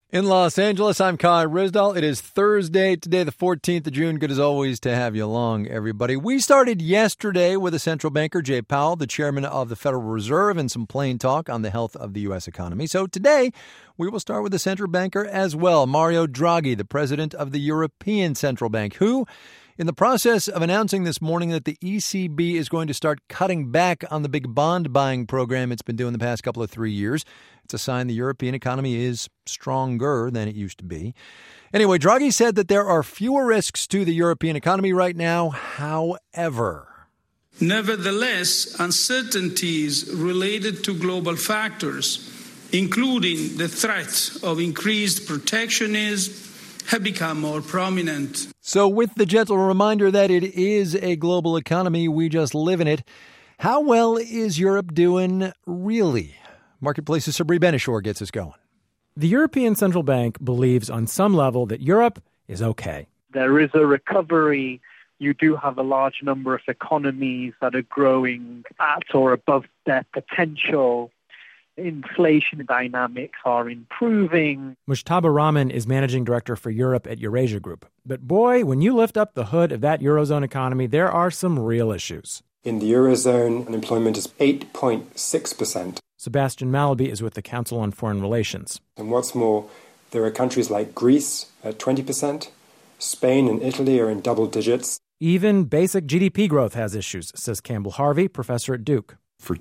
In Los Angeles, I'm Kai Risdall. It is Thursday, today the 14th of June. Good as always to have you along, everybody. We started yesterday with a central banker, Jay Powell, the chairman of the Federal Reserve, and some plain talk on the health of the U.S. economy. So today, we will start with a central banker as well, Mario Draghi, the president of the European Central Bank, who, in the process of announcing this morning that the ECB is going to start cutting back on the big bond buying program it's been doing the past couple of 3 years, it's a sign the European economy is stronger than it used to be. Anyway, Draghi said that there are fewer risks to the European economy right now. However, nevertheless, uncertainties related to global factors, including the threat of increased protectionism, have become more prominent. So with the gentle reminder that it is a global economy, we just live in it, how well is Europe doing really? Marketplace's Sabri Benishore gets us going. The European Central Bank believes on some level that Europe is okay. There is a recovery. You do have a large number of economies that are growing at or above their potential. Inflation dynamics are improving. Mujtaba Rahman is managing director for Europe at Eurasia Group. But boy, when you lift up the hood of that Eurozone economy, there are some real issues. In the Eurozone, unemployment is 8.6%. Sebastian Mallaby is with the Council on Foreign Relations. And what's more, there are countries like Greece at 20%, Spain and Italy are in double digits. Even basic GDP growth has issues, says Campbell Harvey, professor at Duke. For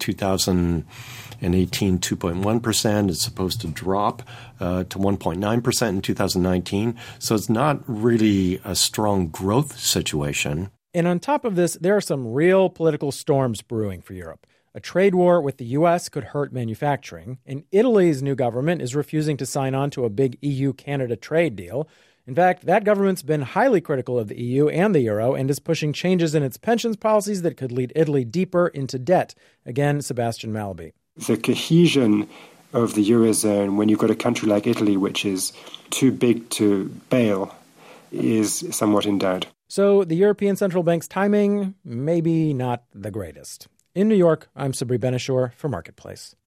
2018, 2.1%. It's supposed to drop to 1.9% in 2019. So it's not really a strong growth situation. And on top of this, there are some real political storms brewing for Europe. A trade war with the U.S. could hurt manufacturing, and Italy's new government is refusing to sign on to a big EU-Canada trade deal. In fact, that government's been highly critical of the EU and the euro and is pushing changes in its pensions policies that could lead Italy deeper into debt. Again, Sebastian Mallaby. The cohesion of the Eurozone, when you've got a country like Italy, which is too big to bail, is somewhat in doubt. So the European Central Bank's timing, maybe not the greatest. In New York, I'm Sabri Benishore for Marketplace.